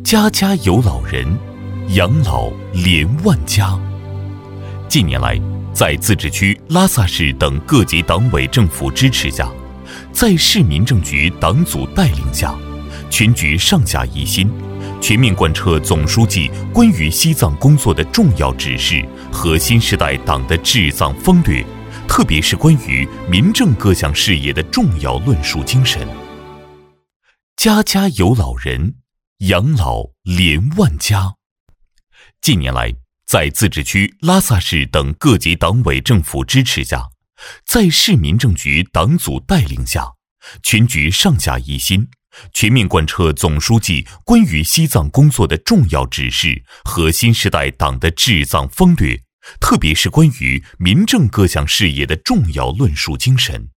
家家有老人，养老连万家。近年来，在自治区、拉萨市等各级党委政府支持下，在市民政局党组带领下，全局上下一心，全面贯彻总书记关于西藏工作的重要指示和新时代党的治藏风略，特别是关于民政各项事业的重要论述精神。家家有老人，养老连万家。近年来，在自治区、拉萨市等各级党委政府支持下，在市民政局党组带领下，全局上下一心，全面贯彻总书记关于西藏工作的重要指示和新时代党的治藏风略，特别是关于民政各项事业的重要论述精神。